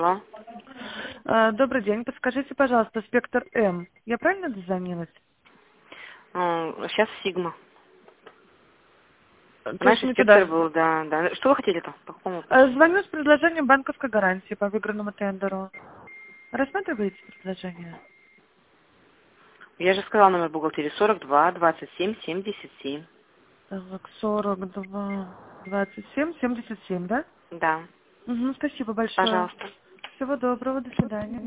Алло. Добрый день. Подскажите, пожалуйста, спектр М. Я правильно дозвонилась? Сейчас Сигма. То есть Раньше не спектр туда. был, да, да. Что вы хотели-то? По какому вопросу? Звоню с предложением банковской гарантии по выигранному тендеру. Рассматриваете предложение? Я же сказала номер бухгалтерии 42 27 77. Так, 42 27 77, да? Да, Угу, спасибо большое. пожалуйста. Всего доброго, до свидания.